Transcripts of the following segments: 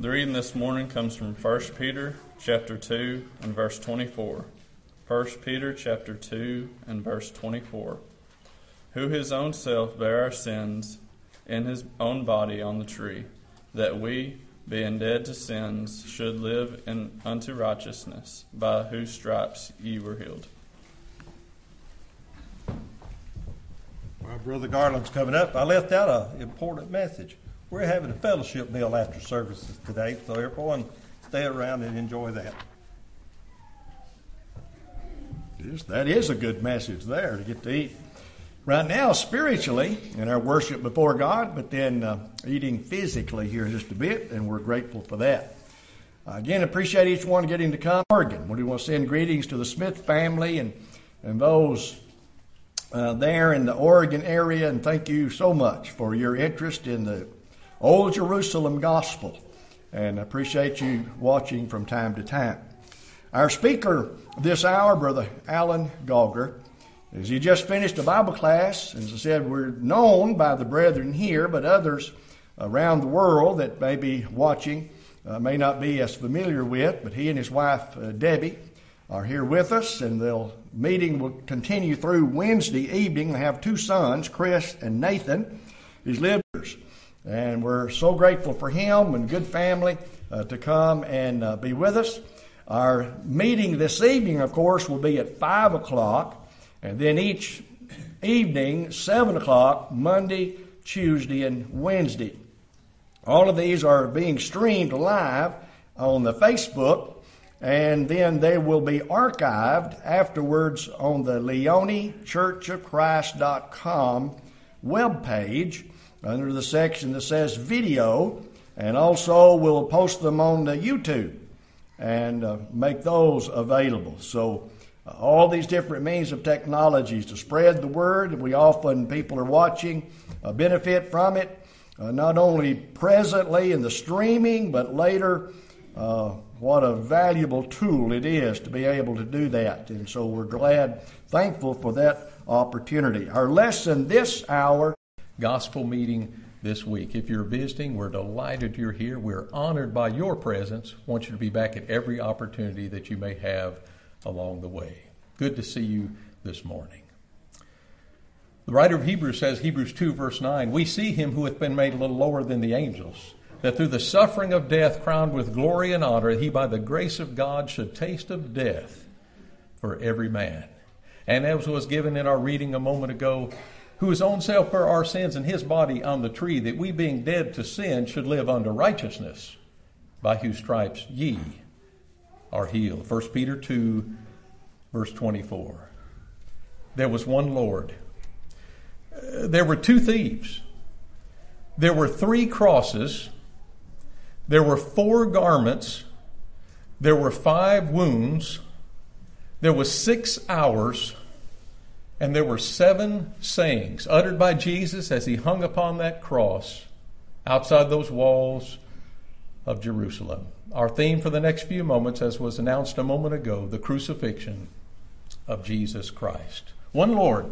The reading this morning comes from 1 Peter chapter 2 and verse 24. 1 Peter chapter 2 and verse 24. Who his own self bare our sins in his own body on the tree, that we, being dead to sins, should live unto righteousness, by whose stripes ye were healed. Well, Brother Garland's coming up. I left out an important message. We're having a fellowship meal after services today, so everyone stay around and enjoy that. Yes, that is a good message there to get to eat. Right now, spiritually, in our worship before God, but then eating physically here in just a bit, and we're grateful for that. Again, appreciate each one getting to come. Oregon, we want to send greetings to the Smith family and those there in the Oregon area, and thank you so much for your interest in the Old Jerusalem Gospel, and I appreciate you watching from time to time. Our speaker this hour, Brother Alan Gauger, as he just finished a Bible class. As I said, we're known by the brethren here, but others around the world that may be watching may not be as familiar with, but he and his wife, Debbie, are here with us, and the meeting will continue through Wednesday evening. They have two sons, Chris and Nathan, his listeners. And we're so grateful for him and good family to come and be with us. Our meeting this evening, of course, will be at 5 o'clock. And then each evening, 7 o'clock, Monday, Tuesday, and Wednesday. All of these are being streamed live on the Facebook. And then they will be archived afterwards on the LeoneChurchofChrist.com webpage, under the section that says video, and also we'll post them on the YouTube and make those available. So all these different means of technologies to spread the word. People are watching, benefit from it, not only presently in the streaming, but later. What a valuable tool it is to be able to do that. And so we're thankful for that opportunity. Our lesson this hour, gospel meeting this week. If you're visiting, we're delighted you're here. We're honored by your presence. Want you to be back at every opportunity that you may have along the way. Good to see you this morning. The writer of Hebrews says, Hebrews 2 verse 9, we see him who hath been made a little lower than the angels, that through the suffering of death crowned with glory and honor, he by the grace of God should taste of death for every man. And as was given in our reading a moment ago, who his own self bare our sins in his body on the tree, that we being dead to sin should live unto righteousness, by whose stripes ye are healed. 1 Peter 2, verse 24. There was one Lord. There were two thieves. There were 3 crosses. There were 4 garments. There were 5 wounds. There was 6 hours. And there were 7 sayings uttered by Jesus as he hung upon that cross outside those walls of Jerusalem. Our theme for the next few moments, as was announced a moment ago, the crucifixion of Jesus Christ. One Lord.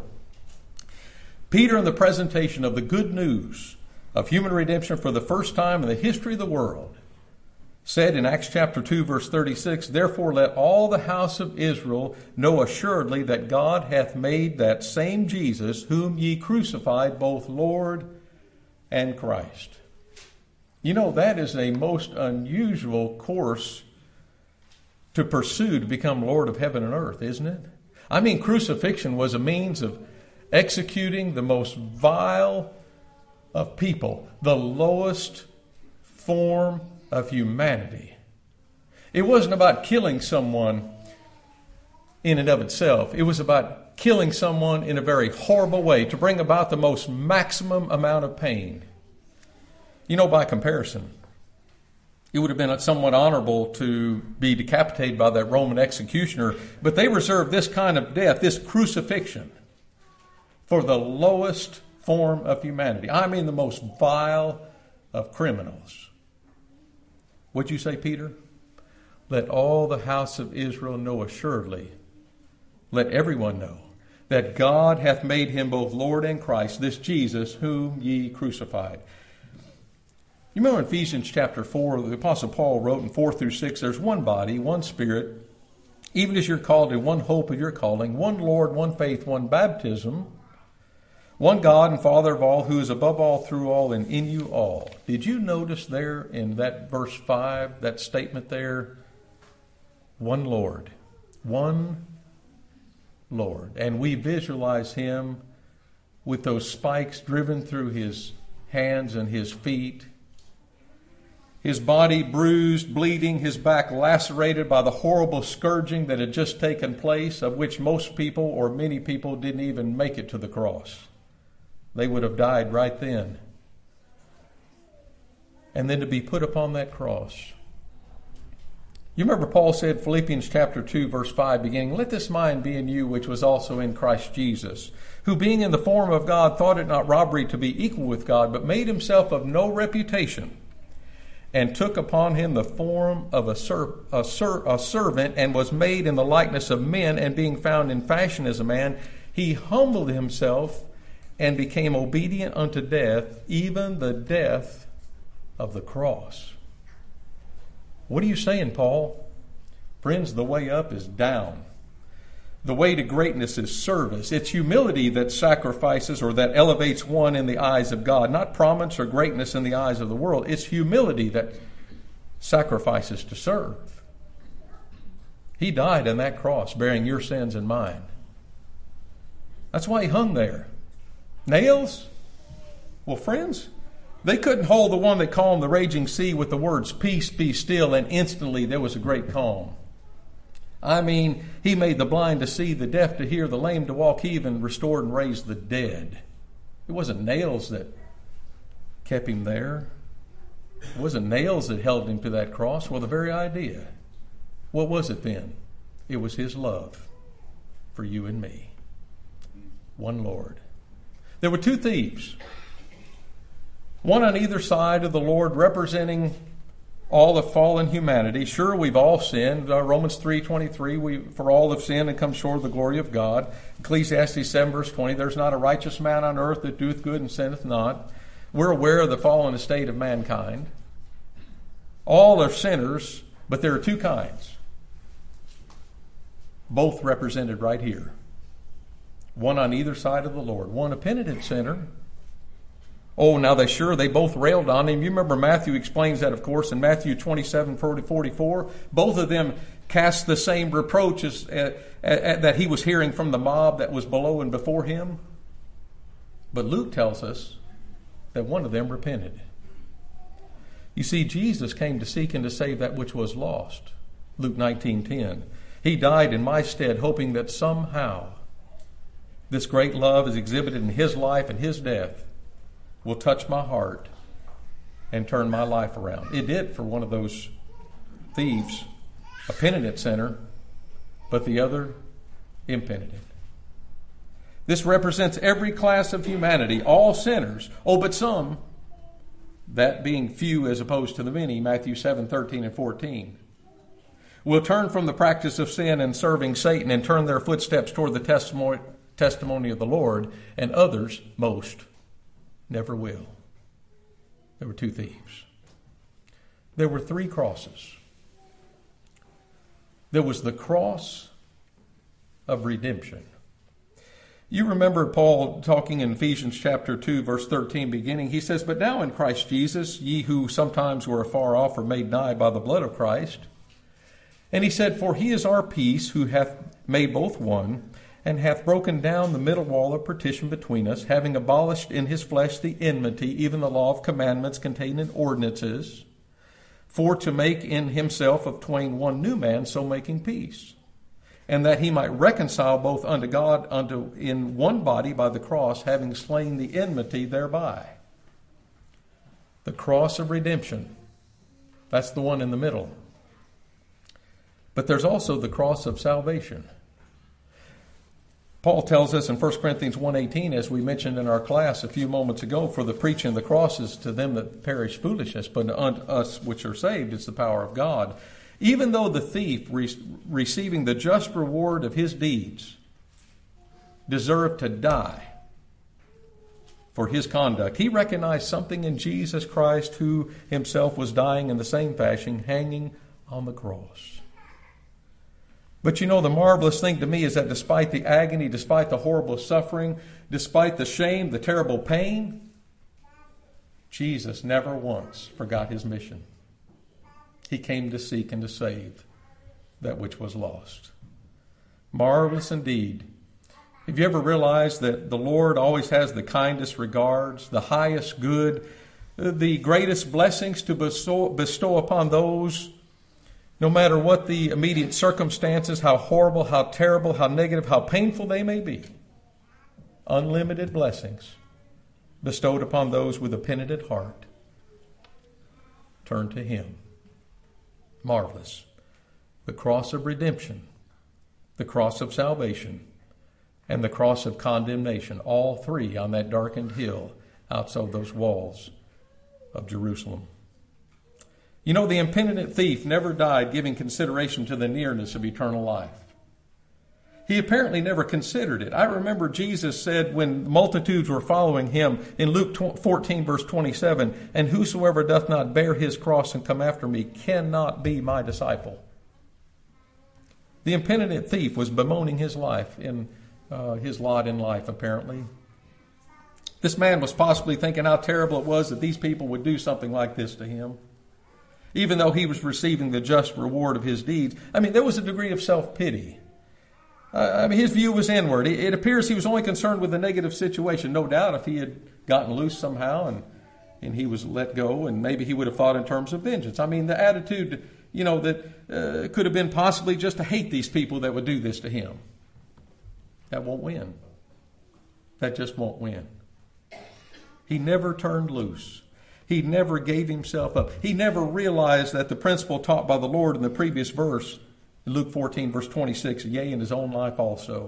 Peter, in the presentation of the good news of human redemption for the first time in the history of the world, said in Acts chapter 2, verse 36, therefore let all the house of Israel know assuredly that God hath made that same Jesus, whom ye crucified, both Lord and Christ. You know, that is a most unusual course to pursue to become Lord of heaven and earth, isn't it? I mean, crucifixion was a means of executing the most vile of people, the lowest form of humanity. It wasn't about killing someone in and of itself. It was about killing someone in a very horrible way to bring about the most maximum amount of pain. You know, by comparison, it would have been somewhat honorable to be decapitated by that Roman executioner, but they reserved this kind of death, this crucifixion, for the lowest form of humanity. I mean, the most vile of criminals. What'd you say, Peter? Let all the house of Israel know assuredly, let everyone know, that God hath made him both Lord and Christ, this Jesus whom ye crucified. You remember in Ephesians chapter 4, the Apostle Paul wrote in 4 through 6, there's one body, one Spirit, even as you're called in one hope of your calling, one Lord, one faith, one baptism, one God and Father of all, who is above all, through all, and in you all. Did you notice there in that verse 5, that statement there? One Lord. One Lord. And we visualize him with those spikes driven through his hands and his feet, his body bruised, bleeding, his back lacerated by the horrible scourging that had just taken place, of which most people or many people didn't even make it to the cross. They would have died right then. And then to be put upon that cross. You remember Paul said, Philippians chapter 2, verse 5, beginning, "Let this mind be in you, which was also in Christ Jesus, who being in the form of God, thought it not robbery to be equal with God, but made himself of no reputation, and took upon him the form of a servant, and was made in the likeness of men, and being found in fashion as a man, he humbled himself and became obedient unto death, even the death of the cross." What are you saying, Paul? Friends, the way up is down. The way to greatness is service. It's humility that sacrifices or that elevates one in the eyes of God, not prominence or greatness in the eyes of the world. It's humility that sacrifices to serve. He died on that cross, bearing your sins and mine. That's why he hung there. Nails? Well, friends, they couldn't hold the one that calmed the raging sea with the words, "Peace, be still," and instantly there was a great calm. I mean, he made the blind to see, the deaf to hear, the lame to walk. He even restored and raised the dead. It wasn't nails that kept him there. It wasn't nails that held him to that cross. Well, the very idea. What was it then? It was his love for you and me. One Lord. There were two thieves. One on either side of the Lord, representing all of fallen humanity. Sure, we've all sinned. Romans 3:23, for all have sinned and come short of the glory of God. Ecclesiastes 7 verse 20, there's not a righteous man on earth that doeth good and sinneth not. We're aware of the fallen estate of mankind. All are sinners, but there are two kinds. Both represented right here. One on either side of the Lord. One a penitent sinner. Oh, now they both railed on him. You remember Matthew explains that, of course, in Matthew 27:44. Both of them cast the same reproaches that he was hearing from the mob that was below and before him. But Luke tells us that one of them repented. You see, Jesus came to seek and to save that which was lost. Luke 19:10. He died in my stead, hoping that somehow this great love is exhibited in his life and his death will touch my heart and turn my life around. It did for one of those thieves, a penitent sinner, but the other impenitent. This represents every class of humanity, all sinners. Oh, but some, that being few as opposed to the many, Matthew 7:13 and 14, will turn from the practice of sin and serving Satan and turn their footsteps toward the testimony of the Lord, and others, most, never will. There were two thieves. There were three crosses. There was the cross of redemption. You remember Paul talking in Ephesians chapter 2, verse 13 beginning. He says, "But now in Christ Jesus, ye who sometimes were afar off are made nigh by the blood of Christ." And he said, "For he is our peace, who hath made both one, and hath broken down the middle wall of partition between us, having abolished in his flesh the enmity, even the law of commandments contained in ordinances, for to make in himself of twain one new man, so making peace, and that he might reconcile both unto God in one body by the cross, having slain the enmity thereby." The cross of redemption. That's the one in the middle. But there's also the cross of salvation. Paul tells us in 1 Corinthians 1:18, as we mentioned in our class a few moments ago, "For the preaching of the cross is to them that perish foolishness, but unto us which are saved is the power of God." Even though the thief, receiving the just reward of his deeds, deserved to die, for his conduct. He recognized something in Jesus Christ, who himself was dying in the same fashion, hanging on the cross. But you know, the marvelous thing to me is that despite the agony, despite the horrible suffering, despite the shame, the terrible pain, Jesus never once forgot his mission. He came to seek and to save that which was lost. Marvelous indeed. Have you ever realized that the Lord always has the kindest regards, the highest good, the greatest blessings to bestow upon those, no matter what the immediate circumstances, how horrible, how terrible, how negative, how painful they may be? Unlimited blessings bestowed upon those with a penitent heart. Turn to him. Marvelous. The cross of redemption, the cross of salvation, and the cross of condemnation, all three on that darkened hill outside those walls of Jerusalem. You know, the impenitent thief never died giving consideration to the nearness of eternal life. He apparently never considered it. I remember Jesus said when multitudes were following him in Luke 14, verse 27, "And whosoever doth not bear his cross and come after me cannot be my disciple." The impenitent thief was bemoaning his life his lot in life, apparently. This man was possibly thinking how terrible it was that these people would do something like this to him, even though he was receiving the just reward of his deeds. I mean, there was a degree of self-pity. His view was inward. It appears he was only concerned with the negative situation. No doubt if he had gotten loose somehow and he was let go, and maybe he would have thought in terms of vengeance. I mean, the attitude, that could have been possibly just to hate these people that would do this to him. That won't win. That just won't win. He never turned loose. He never gave himself up. He never realized that the principle taught by the Lord in the previous verse, Luke 14, verse 26, yea, in his own life also.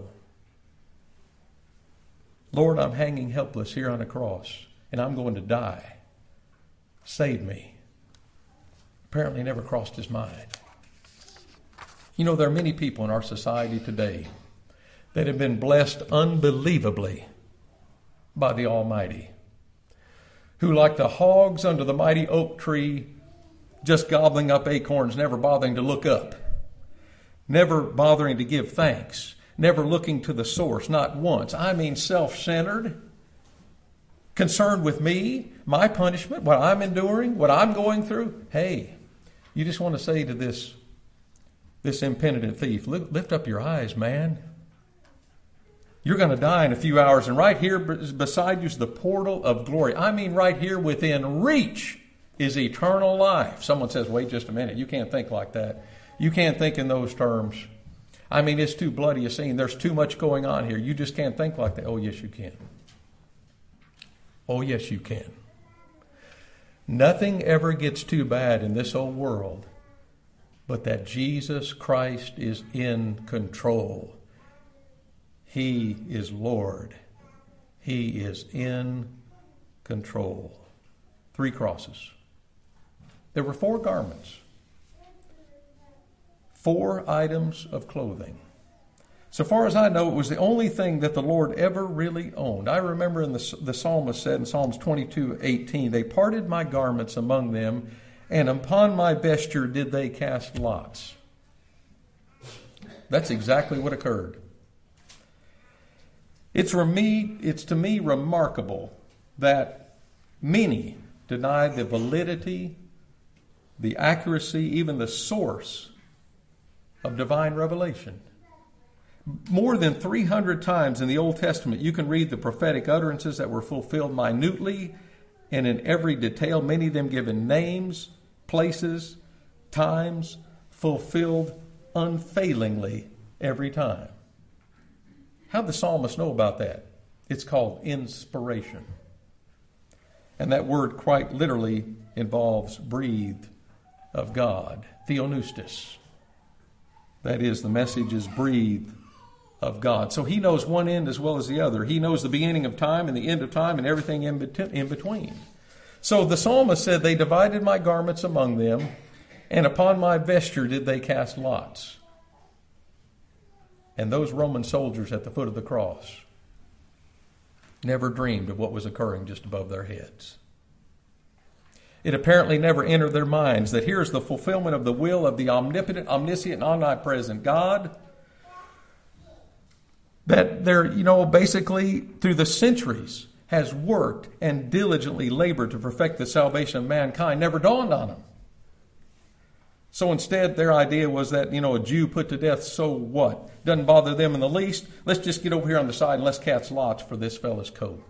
Lord, I'm hanging helpless here on a cross, and I'm going to die. Save me. Apparently never crossed his mind. You know, there are many people in our society today that have been blessed unbelievably by the Almighty, who, like the hogs under the mighty oak tree, just gobbling up acorns, never bothering to look up, never bothering to give thanks, never looking to the source, not once. I mean, self-centered, concerned with me, my punishment, what I'm enduring, what I'm going through. Hey, you just want to say to this impenitent thief, lift up your eyes, man. You're going to die in a few hours, and right here beside you is the portal of glory. I mean, right here within reach is eternal life. Someone says, wait just a minute. You can't think like that. You can't think in those terms. I mean, it's too bloody a scene. There's too much going on here. You just can't think like that. Oh, yes, you can. Oh, yes, you can. Nothing ever gets too bad in this old world but that Jesus Christ is in control. He is Lord. He is in control. 3 crosses. There were 4 garments. 4 items of clothing. So far as I know, it was the only thing that the Lord ever really owned. I remember in the psalmist said in Psalms 22:18, they parted my garments among them, and upon my vesture did they cast lots. That's exactly what occurred. It's to me remarkable that many deny the validity, the accuracy, even the source of divine revelation. More than 300 times in the Old Testament, you can read the prophetic utterances that were fulfilled minutely and in every detail, many of them given names, places, times, fulfilled unfailingly every time. How'd the psalmist know about that? It's called inspiration. And that word quite literally involves breathed of God, theopneustos. That is, the message is breathed of God. So he knows one end as well as the other. He knows the beginning of time and the end of time and everything in between. So the psalmist said, they divided my garments among them, and upon my vesture did they cast lots. And those Roman soldiers at the foot of the cross, never dreamed of what was occurring just above their heads. It apparently never entered their minds that here's the fulfillment of the will of the omnipotent, omniscient, omnipresent God, that they're, basically through the centuries has worked and diligently labored to perfect the salvation of mankind, never dawned on them. So instead, their idea was that, a Jew put to death, so what? Doesn't bother them in the least. Let's just get over here on the side and let's cast lots for this fellow's coat.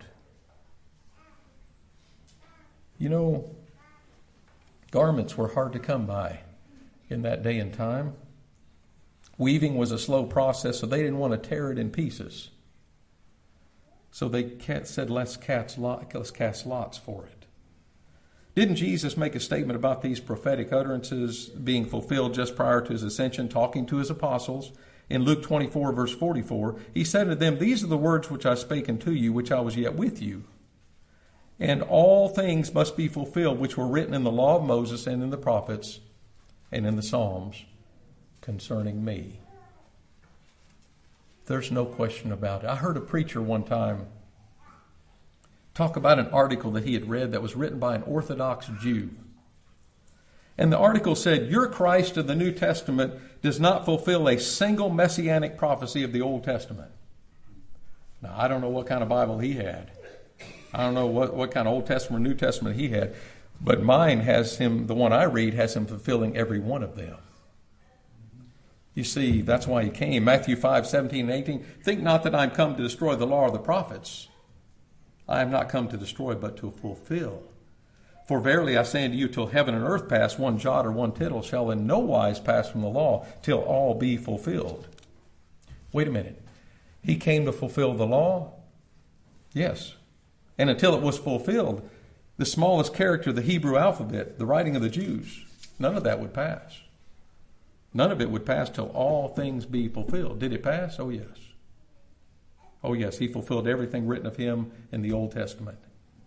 Garments were hard to come by in that day and time. Weaving was a slow process, so they didn't want to tear it in pieces. So they said, let's cast lots for it. Didn't Jesus make a statement about these prophetic utterances being fulfilled just prior to his ascension, talking to his apostles? In Luke 24, verse 44, he said to them, "These are the words which I spake unto you, which I was yet with you. And all things must be fulfilled, which were written in the law of Moses and in the prophets and in the Psalms concerning me." There's no question about it. I heard a preacher one time talk about an article that he had read that was written by an Orthodox Jew. And the article said, "Your Christ of the New Testament does not fulfill a single messianic prophecy of the Old Testament." Now, I don't know what kind of Bible he had. I don't know what kind of Old Testament or New Testament he had. But mine has him, the one I read, has him fulfilling every one of them. You see, that's why he came. Matthew 5, 17 and 18. "Think not that I am come to destroy the law or the prophets. I am not come to destroy, but to fulfill. For verily I say unto you, till heaven and earth pass, one jot or one tittle shall in no wise pass from the law, till all be fulfilled." Wait a minute. He came to fulfill the law? Yes. And until it was fulfilled, the smallest character of the Hebrew alphabet, the writing of the Jews, none of that would pass. None of it would pass till all things be fulfilled. Did it pass? Oh, yes. Oh, yes, he fulfilled everything written of him in the Old Testament.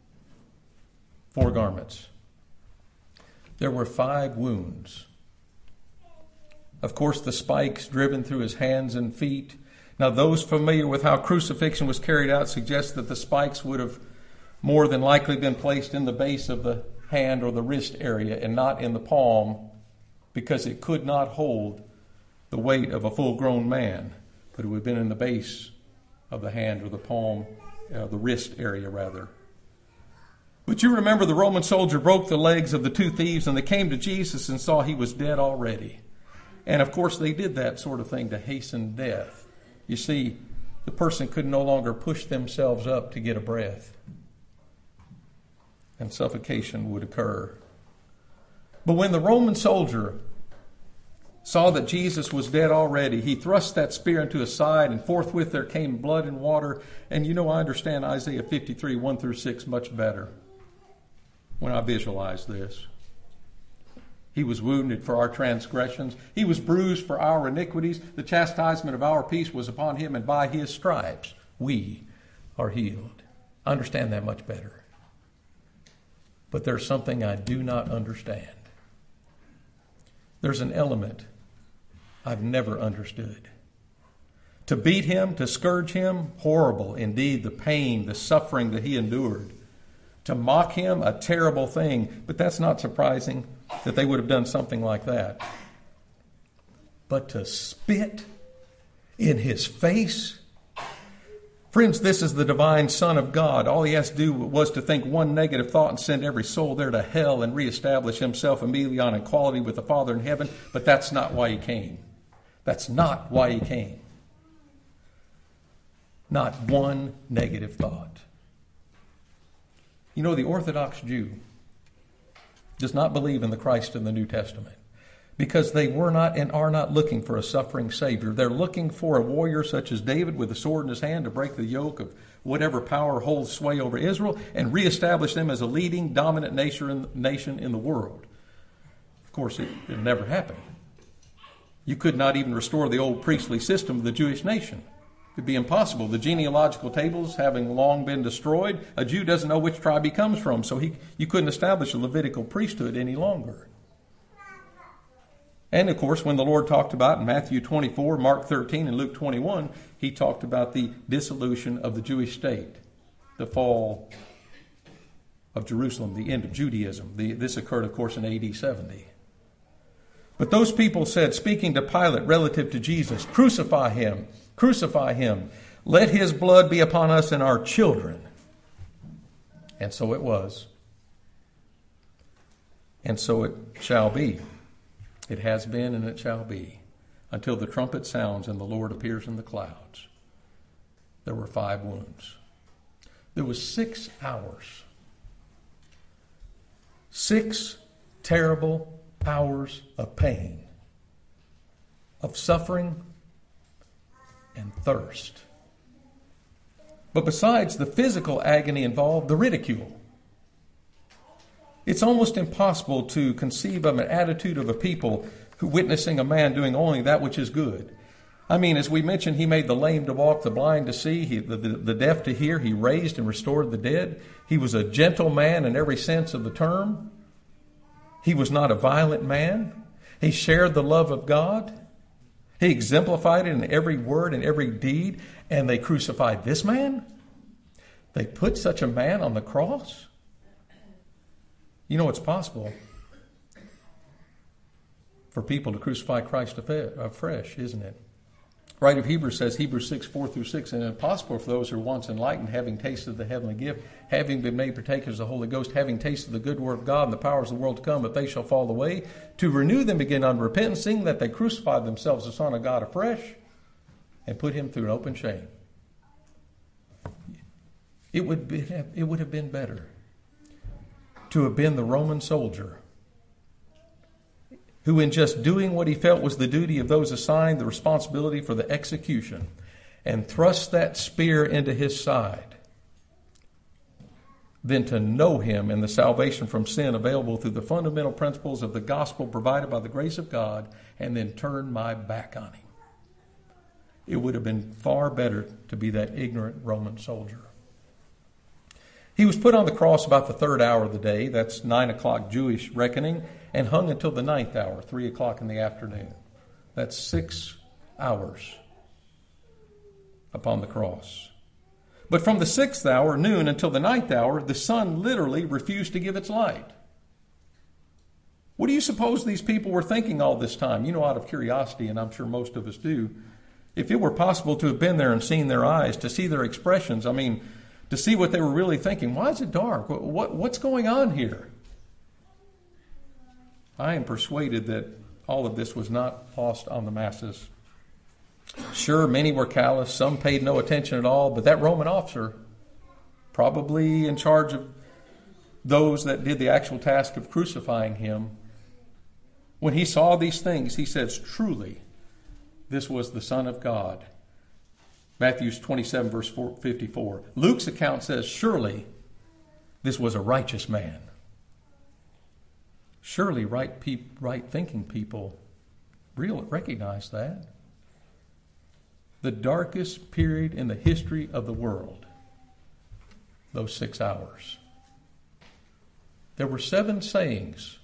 4 garments. There were 5 wounds. Of course, the spikes driven through his hands and feet. Now, those familiar with how crucifixion was carried out suggest that the spikes would have more than likely been placed in the base of the hand or the wrist area and not in the palm, because it could not hold the weight of a full-grown man, but it would have been in the base of the hand or the palm, the wrist area rather. But you remember the Roman soldier broke the legs of the 2 thieves, and they came to Jesus and saw he was dead already. And of course they did that sort of thing to hasten death. You see, the person could no longer push themselves up to get a breath, and suffocation would occur. But when the Roman soldier saw that Jesus was dead already, he thrust that spear into his side, and forthwith there came blood and water. And I understand Isaiah 53, 1 through 6 much better when I visualize this. He was wounded for our transgressions. He was bruised for our iniquities. The chastisement of our peace was upon him, and by his stripes we are healed. I understand that much better. But there's something I do not understand. There's an element I've never understood. To beat him, to scourge him, horrible indeed, the pain, the suffering that he endured. To mock him, a terrible thing. But that's not surprising that they would have done something like that. But to spit in his face? Friends, this is the divine Son of God. All he has to do was to think one negative thought and send every soul there to hell and reestablish himself immediately on equality with the Father in heaven. But that's not why he came. That's not why he came. Not one negative thought. The Orthodox Jew does not believe in the Christ in the New Testament because they were not and are not looking for a suffering Savior. They're looking for a warrior such as David with a sword in his hand to break the yoke of whatever power holds sway over Israel and reestablish them as a leading, dominant nation in the world. Of course, it never happened. You could not even restore the old priestly system of the Jewish nation. It'd be impossible. The genealogical tables having long been destroyed, a Jew doesn't know which tribe he comes from, so you couldn't establish a Levitical priesthood any longer. And, of course, when the Lord talked about in Matthew 24, Mark 13, and Luke 21, he talked about the dissolution of the Jewish state. the fall of Jerusalem, the end of Judaism. This occurred, of course, in AD 70. But those people said, speaking to Pilate relative to Jesus, crucify him, crucify him. Let his blood be upon us and our children. And so it was. And so it shall be. It has been and it shall be. Until the trumpet sounds and the Lord appears in the clouds. There were 5 wounds. There was 6 hours. 6 terrible hours of pain, of suffering and thirst. But besides the physical agony involved, the ridicule. It's almost impossible to conceive of an attitude of a people who witnessing a man doing only that which is good. I mean, as we mentioned, he made the lame to walk, the blind to see, the deaf to hear. He raised and restored the dead. He was a gentle man in every sense of the term. He was not a violent man. He shared the love of God. He exemplified it in every word and every deed. And they crucified this man? They put such a man on the cross? You know, it's possible for people to crucify Christ afresh, isn't it? Writer of Hebrews says, Hebrews 6, 4 through 6, and impossible for those who are once enlightened, having tasted the heavenly gift, having been made partakers of the Holy Ghost, having tasted the good word of God and the powers of the world to come, if they shall fall away, to renew them again unto repentance, seeing that they crucified themselves the Son of God afresh, and put him through an open shame. It would have been better to have been the Roman soldier who, in just doing what he felt was the duty of those assigned the responsibility for the execution, and thrust that spear into his side, than to know him and the salvation from sin available through the fundamental principles of the gospel provided by the grace of God, and then turn my back on him. It would have been far better to be that ignorant Roman soldier. He was put on the cross about the 3rd hour of the day, that's 9 o'clock Jewish reckoning, and hung until the 9th hour, 3 o'clock in the afternoon. That's 6 hours upon the cross. But from the 6th hour, noon, until the 9th hour, the sun literally refused to give its light. What do you suppose these people were thinking all this time? You know, out of curiosity, and I'm sure most of us do, if it were possible to have been there and seen their eyes, to see their expressions, I mean, to see what they were really thinking. Why is it dark? What's going on here? I am persuaded that all of this was not lost on the masses. Sure, many were callous, some paid no attention at all, but that Roman officer, probably in charge of those that did the actual task of crucifying him, when he saw these things, he says, truly, this was the Son of God. Matthew 27, verse 54. Luke's account says, surely this was a righteous man. Surely right-thinking people recognize that. The darkest period in the history of the world, those 6 hours. There were 7 sayings,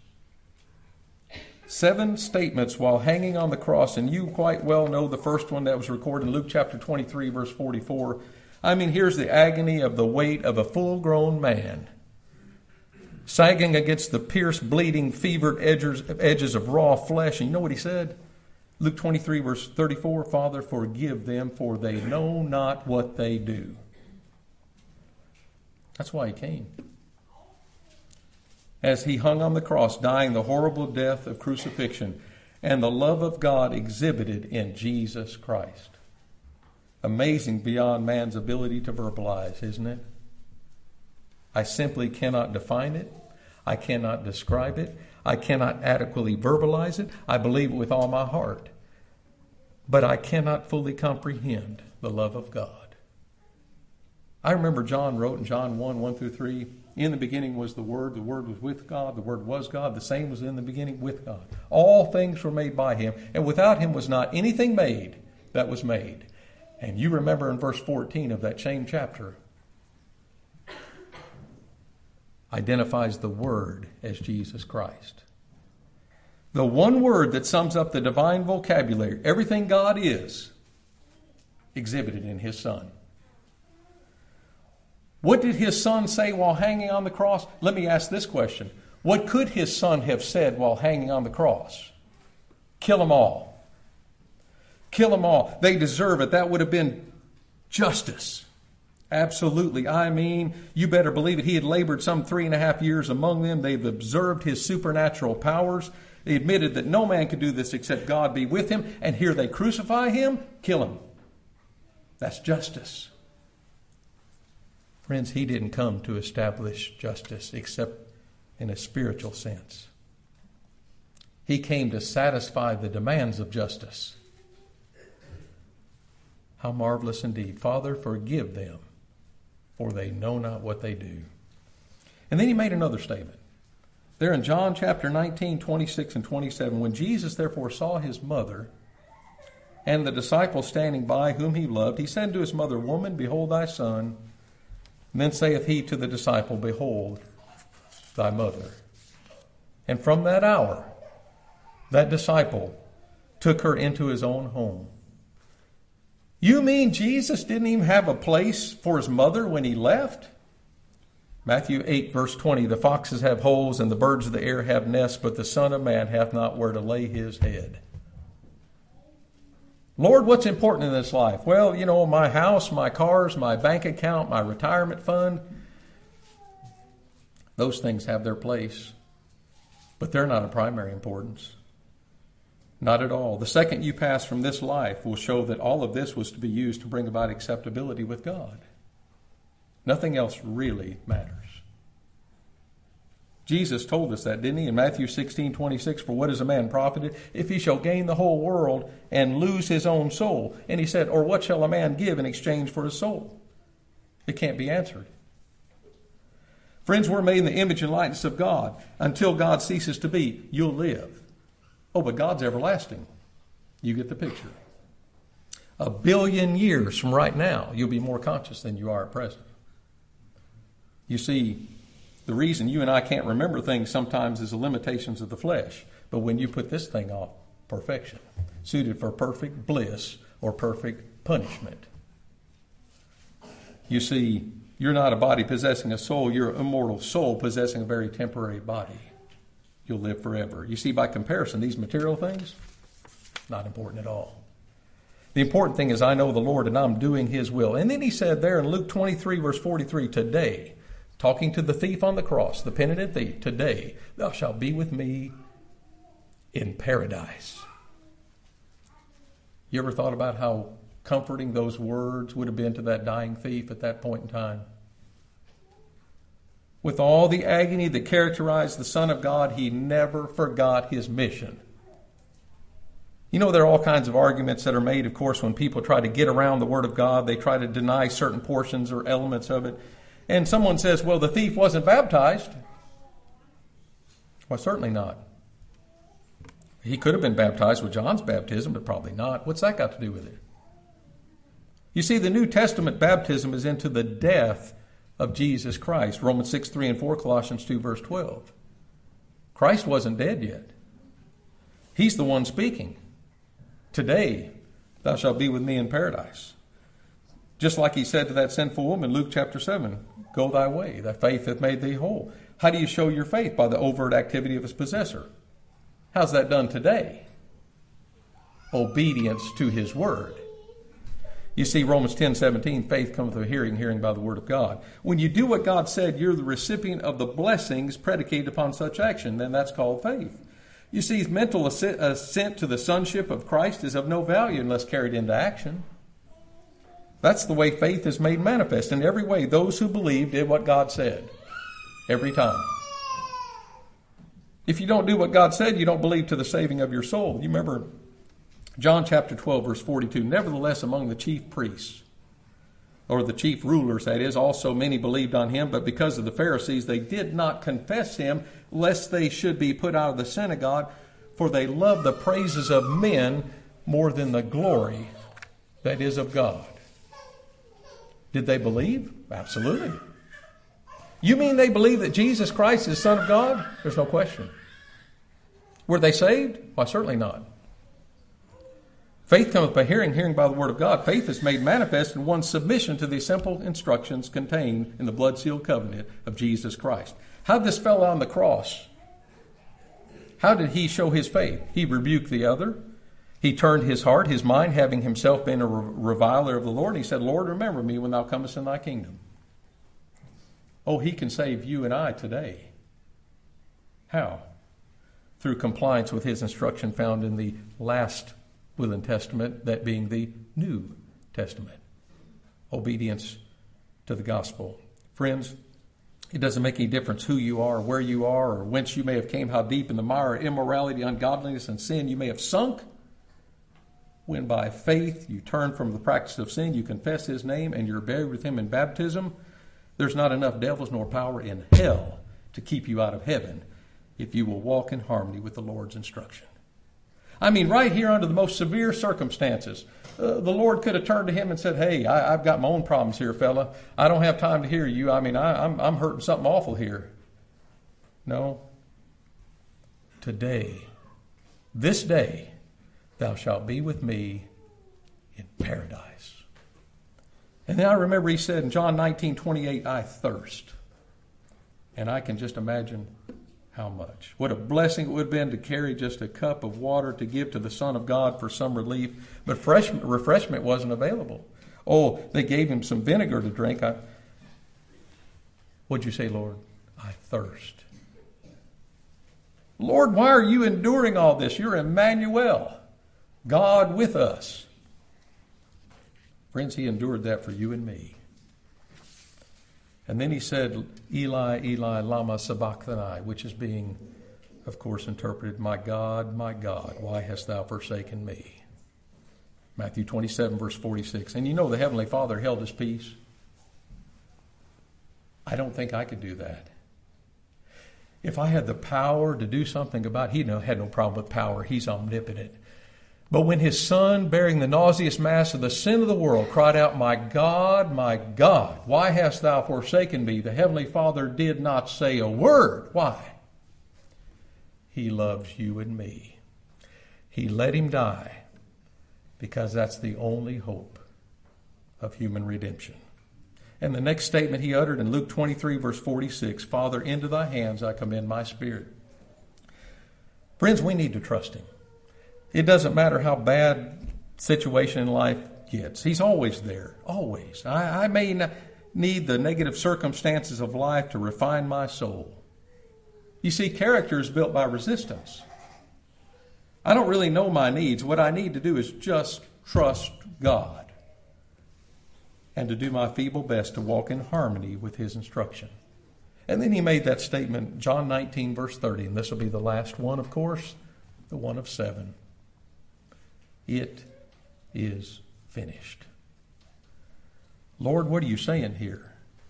7 statements while hanging on the cross, and you quite well know the first one that was recorded in Luke chapter 23, verse 44. I mean, here's the agony of the weight of a full-grown man, sagging against the pierced, bleeding, fevered edges of raw flesh. And you know what he said? Luke 23, verse 34, Father, forgive them, for they know not what they do. That's why he came. As he hung on the cross, dying the horrible death of crucifixion, and the love of God exhibited in Jesus Christ. Amazing beyond man's ability to verbalize, isn't it? I simply cannot define it. I cannot describe it. I cannot adequately verbalize it. I believe it with all my heart. But I cannot fully comprehend the love of God. I remember John wrote in John 1, 1 through 3, in the beginning was the Word was with God, the Word was God, the same was in the beginning with God. All things were made by Him, and without Him was not anything made that was made. And you remember in verse 14 of that same chapter, identifies the Word as Jesus Christ. The one word that sums up the divine vocabulary, everything God is, exhibited in His Son. What did his son say while hanging on the cross? Let me ask this question. What could his son have said while hanging on the cross? Kill them all. Kill them all. They deserve it. That would have been justice. Absolutely. I mean, you better believe it. He had labored some 3.5 years among them. They've observed his supernatural powers. They admitted that no man could do this except God be with him. And here they crucify him, kill him. That's justice. Friends, he didn't come to establish justice except in a spiritual sense. He came to satisfy the demands of justice. How marvelous indeed. Father, forgive them, for they know not what they do. And then he made another statement. There in John chapter 19, 26 and 27, when Jesus therefore saw his mother and the disciples standing by whom he loved, he said to his mother, Woman, behold thy son. And then saith he to the disciple, Behold thy mother. And from that hour, that disciple took her into his own home. You mean Jesus didn't even have a place for his mother when he left? Matthew 8, verse 20, the foxes have holes and the birds of the air have nests, but the Son of Man hath not where to lay his head. Lord, what's important in this life? Well, my house, my cars, my bank account, my retirement fund. Those things have their place, but they're not of primary importance. Not at all. The second you pass from this life will show that all of this was to be used to bring about acceptability with God. Nothing else really matters. Jesus told us that, didn't he? In Matthew 16, 26, for what is a man profited if he shall gain the whole world and lose his own soul? And he said, or what shall a man give in exchange for his soul? It can't be answered. Friends, we're made in the image and likeness of God. Until God ceases to be, you'll live. Oh, but God's everlasting. You get the picture. 1 billion years from right now, you'll be more conscious than you are at present. You see, the reason you and I can't remember things sometimes is the limitations of the flesh. But when you put this thing off, perfection, suited for perfect bliss or perfect punishment. You see, you're not a body possessing a soul. You're an immortal soul possessing a very temporary body. You'll live forever. You see, by comparison, these material things, not important at all. The important thing is I know the Lord and I'm doing his will. And then he said there in Luke 23, verse 43, today, talking to the thief on the cross, the penitent thief, today thou shalt be with me in paradise. You ever thought about how comforting those words would have been to that dying thief at that point in time? With all the agony that characterized the Son of God, he never forgot his mission. There are all kinds of arguments that are made, of course, when people try to get around the Word of God. They try to deny certain portions or elements of it. And someone says, well, the thief wasn't baptized. Well, certainly not. He could have been baptized with John's baptism, but probably not. What's that got to do with it? You see, the New Testament baptism is into the death of Jesus Christ. Romans 6, 3 and 4, Colossians 2, verse 12. Christ wasn't dead yet. He's the one speaking. Today, thou shalt be with me in paradise. Just like he said to that sinful woman, Luke chapter 7, go thy way, thy faith hath made thee whole. How do you show your faith? By the overt activity of its possessor. How's that done today? Obedience to his word. You see, Romans 10:17, faith cometh of hearing, hearing by the word of God. When you do what God said, you're the recipient of the blessings predicated upon such action. Then that's called faith. You see, mental assent to the sonship of Christ is of no value unless carried into action. That's the way faith is made manifest. In every way, those who believe did what God said. Every time. If you don't do what God said, you don't believe to the saving of your soul. You remember John chapter 12, verse 42, nevertheless among the chief priests, or the chief rulers, that is, also many believed on him, but because of the Pharisees, they did not confess him, lest they should be put out of the synagogue, for they loved the praises of men more than the glory that is of God. Did they believe? Absolutely. You mean they believe that Jesus Christ is the Son of God? There's no question. Were they saved? Why, certainly not. Faith cometh by hearing, hearing by the word of God. Faith is made manifest in one's submission to the simple instructions contained in the blood-sealed covenant of Jesus Christ. How did this fellow on the cross, how did he show his faith? He rebuked the other. He turned his heart, his mind, having himself been a reviler of the Lord. And he said, Lord, remember me when thou comest in thy kingdom. Oh, he can save you and I today. How? Through compliance with his instruction found in the last will and testament, that being the New Testament. Obedience to the gospel. Friends, it doesn't make any difference who you are, where you are, or whence you may have came, how deep in the mire of immorality, ungodliness, and sin you may have sunk. When by faith you turn from the practice of sin, you confess his name, and you're buried with him in baptism, there's not enough devils nor power in hell to keep you out of heaven if you will walk in harmony with the Lord's instruction. I mean, right here under the most severe circumstances, the Lord could have turned to him and said, hey, I've got my own problems here, fella. I don't have time to hear you. I mean, I'm hurting something awful here. No. Today, this day, thou shalt be with me in paradise. And then I remember he said in John 19:28, I thirst. And I can just imagine how much. What a blessing it would have been to carry just a cup of water to give to the Son of God for some relief. But refreshment wasn't available. Oh, they gave him some vinegar to drink. What'd you say, Lord? I thirst. Lord, why are you enduring all this? You're Emmanuel, God with us. Friends, he endured that for you and me. And then he said, Eli, Eli, lama sabachthani, which is being, of course, interpreted, my God, why hast thou forsaken me? Matthew 27, verse 46. And you know the Heavenly Father held his peace. I don't think I could do that. If I had the power to do something about it, he had no problem with power. He's omnipotent. But when his Son, bearing the nauseous mass of the sin of the world, cried out, my God, why hast thou forsaken me? The Heavenly Father did not say a word. Why? He loves you and me. He let him die because that's the only hope of human redemption. And the next statement he uttered in Luke 23, verse 46, Father, into thy hands I commend my spirit. Friends, we need to trust him. It doesn't matter how bad situation in life gets. He's always there, always. I may need the negative circumstances of life to refine my soul. You see, character is built by resistance. I don't really know my needs. What I need to do is just trust God and to do my feeble best to walk in harmony with his instruction. And then he made that statement, John 19, verse 30, and this will be the last one, of course, the one of 7. It is finished. Lord, what are you saying here?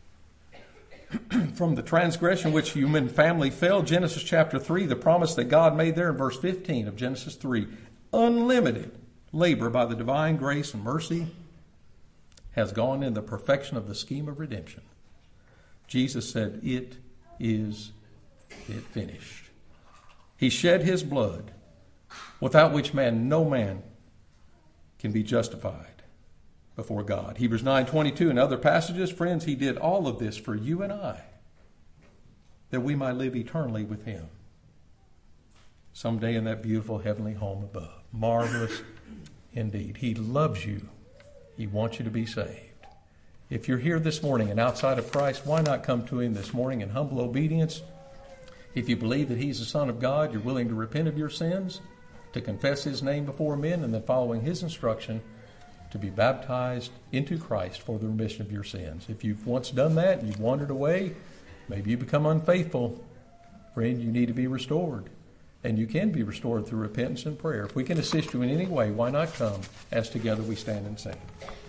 From the transgression which human family fell, Genesis chapter 3, the promise that God made there in verse 15 of Genesis 3, unlimited labor by the divine grace and mercy has gone in the perfection of the scheme of redemption. Jesus said, it is finished. He shed his blood, without which no man can be justified before God. Hebrews 9:22 and other passages, friends, he did all of this for you and I, that we might live eternally with him someday in that beautiful heavenly home above. Marvelous indeed. He loves you. He wants you to be saved. If you're here this morning and outside of Christ, why not come to him this morning in humble obedience? If you believe that he's the Son of God, you're willing to repent of your sins, to confess his name before men, and then following his instruction to be baptized into Christ for the remission of your sins. If you've once done that and you've wandered away, maybe you become unfaithful, friend, you need to be restored. And you can be restored through repentance and prayer. If we can assist you in any way, why not come as together we stand and sing.